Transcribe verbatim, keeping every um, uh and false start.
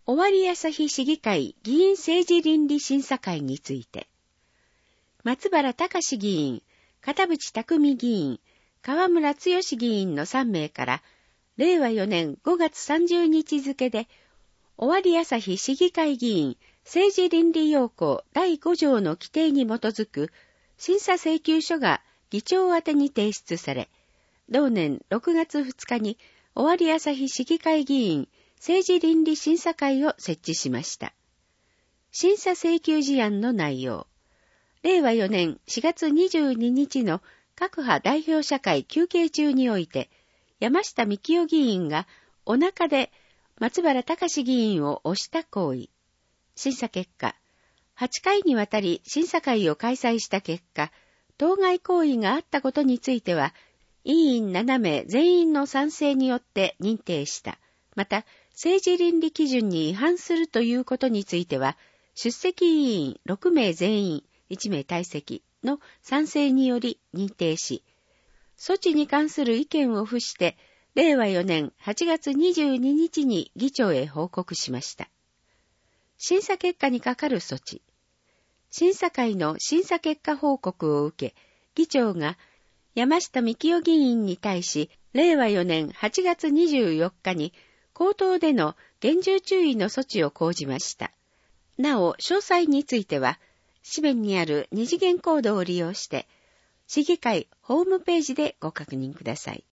尾張旭市議会議員政治倫理審査会について、松原隆議員、片渕匠議員、河村剛議員のさんめいから、れいわよねんごがつさんじゅうにち付で、尾張旭市議会議員政治倫理要項だいごじょうの規定に基づく審査請求書が議長宛てに提出され、同年ろくがつふつかに尾張旭市議会議員政治倫理審査会を設置しました。審査請求事案の内容。れいわよねんしがつにじゅうににちの各派代表者会休憩中において、山下幹夫議員がお腹で松原隆議員を押した行為。審査結果、はちかいにわたり審査会を開催した結果、当該行為があったことについては、委員ななめい全員の賛成によって認定した。また、政治倫理基準に違反するということについては、出席委員ろくめい全員、いちめい退席の賛成により認定し、措置に関する意見を付して、れいわよねんはちがつにじゅうににちに議長へ報告しました。審査結果に係る措置。審査会の審査結果報告を受け、議長が山下幹夫議員に対し、れいわよねんはちがつにじゅうよっかに口頭での厳重注意の措置を講じました。なお、詳細については、紙面にある二次元コードを利用して、市議会ホームページでご確認ください。